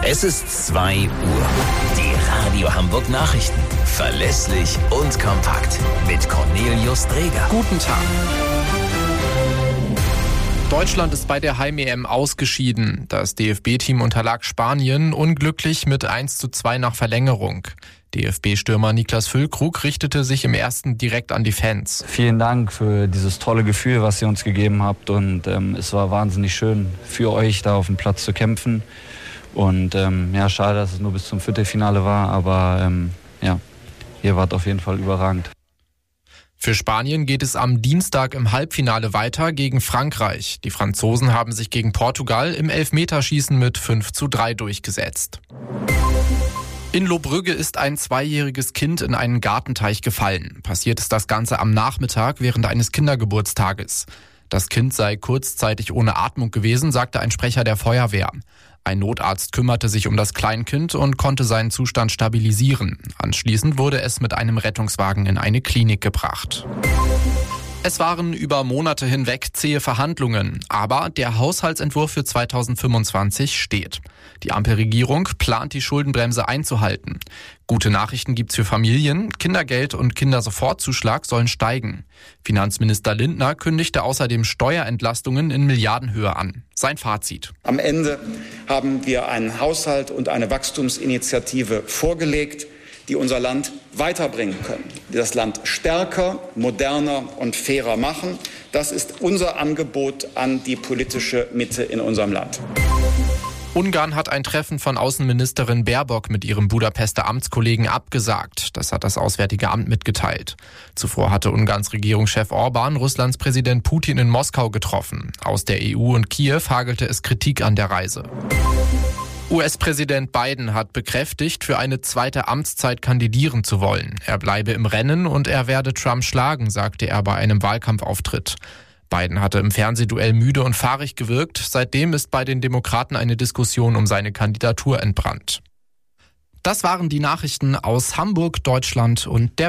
Es ist 2 Uhr. Die Radio Hamburg Nachrichten. Verlässlich und kompakt. Mit Cornelius Dreger. Guten Tag. Deutschland ist bei der Heim-EM ausgeschieden. Das DFB-Team unterlag Spanien unglücklich mit 1:2 nach Verlängerung. DFB-Stürmer Niklas Füllkrug richtete sich im ersten direkt an die Fans. Vielen Dank für dieses tolle Gefühl, was ihr uns gegeben habt. Und es war wahnsinnig schön für euch, da auf dem Platz zu kämpfen. Und schade, dass es nur bis zum Viertelfinale war. Aber ihr wart auf jeden Fall überragend. Für Spanien geht es am Dienstag im Halbfinale weiter gegen Frankreich. Die Franzosen haben sich gegen Portugal im Elfmeterschießen mit 5:3 durchgesetzt. In Lohbrügge ist ein 2-jähriges Kind in einen Gartenteich gefallen. Passiert ist das Ganze am Nachmittag während eines Kindergeburtstages. Das Kind sei kurzzeitig ohne Atmung gewesen, sagte ein Sprecher der Feuerwehr. Ein Notarzt kümmerte sich um das Kleinkind und konnte seinen Zustand stabilisieren. Anschließend wurde es mit einem Rettungswagen in eine Klinik gebracht. Es waren über Monate hinweg zähe Verhandlungen, aber der Haushaltsentwurf für 2025 steht. Die Ampelregierung plant, die Schuldenbremse einzuhalten. Gute Nachrichten gibt's für Familien. Kindergeld und Kindersofortzuschlag sollen steigen. Finanzminister Lindner kündigte außerdem Steuerentlastungen in Milliardenhöhe an. Sein Fazit: Am Ende haben wir einen Haushalt und eine Wachstumsinitiative vorgelegt, die unser Land weiterbringen können, die das Land stärker, moderner und fairer machen. Das ist unser Angebot an die politische Mitte in unserem Land. Ungarn hat ein Treffen von Außenministerin Baerbock mit ihrem Budapester Amtskollegen abgesagt. Das hat das Auswärtige Amt mitgeteilt. Zuvor hatte Ungarns Regierungschef Orban Russlands Präsident Putin in Moskau getroffen. Aus der EU und Kiew hagelte es Kritik an der Reise. US-Präsident Biden hat bekräftigt, für eine zweite Amtszeit kandidieren zu wollen. Er bleibe im Rennen und er werde Trump schlagen, sagte er bei einem Wahlkampfauftritt. Biden hatte im Fernsehduell müde und fahrig gewirkt. Seitdem ist bei den Demokraten eine Diskussion um seine Kandidatur entbrannt. Das waren die Nachrichten aus Hamburg, Deutschland und der